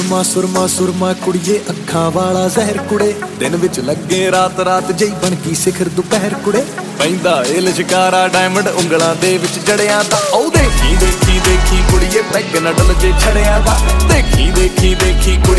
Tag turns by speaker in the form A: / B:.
A: ਸੁਰਮਾ ਸੁਰਮਾ ਕੁੜੀਏ ਅੱਖਾਂ ਵਾਲਾ ਜ਼ਹਿਰ ਕੁੜੇ, ਦਿਨ ਵਿੱਚ ਲੱਗੇ ਰਾਤ ਰਾਤ ਜਈ ਬਣ ਗਈ ਸਿਖਰ ਦੁਪਹਿਰ ਕੁੜੇ। ਪੈਂਦਾ ਏ ਲਿਸ਼ਕਾਰਾ ਡਾਇਮੰਡ ਉਂਗਲਾਂ ਦੇ ਵਿੱਚ ਜੜਿਆਂ ਦਾ, ਓ ਦੇਖੀ ਦੇਖੀ ਦੇਖੀ ਕੁੜੀਏ ਪੈਗ ਨਾ ਡਲ ਜੇ ਛੜਿਆਂ ਦਾ। ਦੇਖੀ ਦੇਖੀ ਦੇਖੀ ਕੁੜੀ